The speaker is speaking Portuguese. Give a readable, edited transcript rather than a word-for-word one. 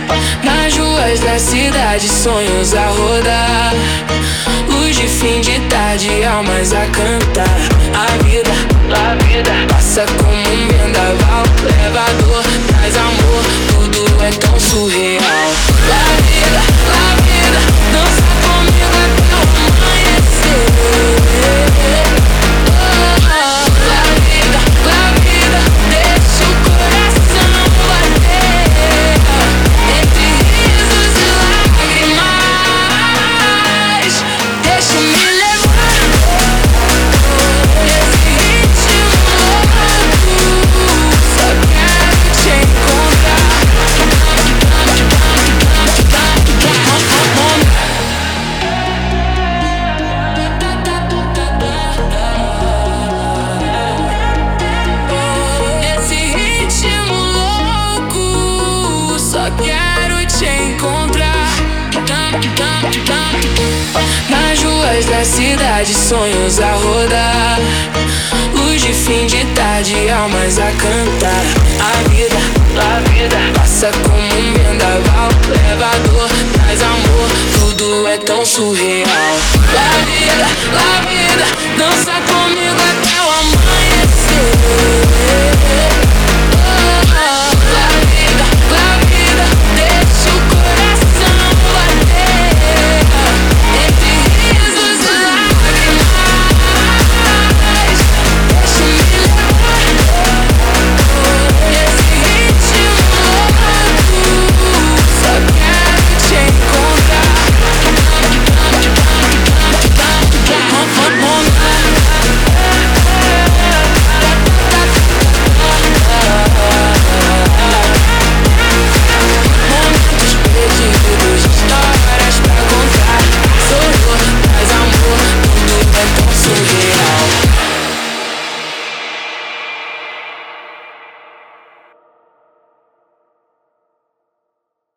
Nas ruas da cidade, sonhos a rodar. Luz de fim de tarde, almas a cantar. A vida passa como um vendaval. Leva dor, traz amor, tudo é tão surreal. La vida, dança comigo até o amanhecer. La vida, deixa o coração bater. Entre risos e lágrimas, deixa-me levar nesse ritmo louco. Só quero te encontrar. Nesse ritmo louco, só quero te encontrar. Nas ruas da cidade, sonhos a rodar. Luz de fim de tarde, almas a cantar. A vida passa como um vendaval. Leva dor, traz amor, tudo é tão surreal. La vida,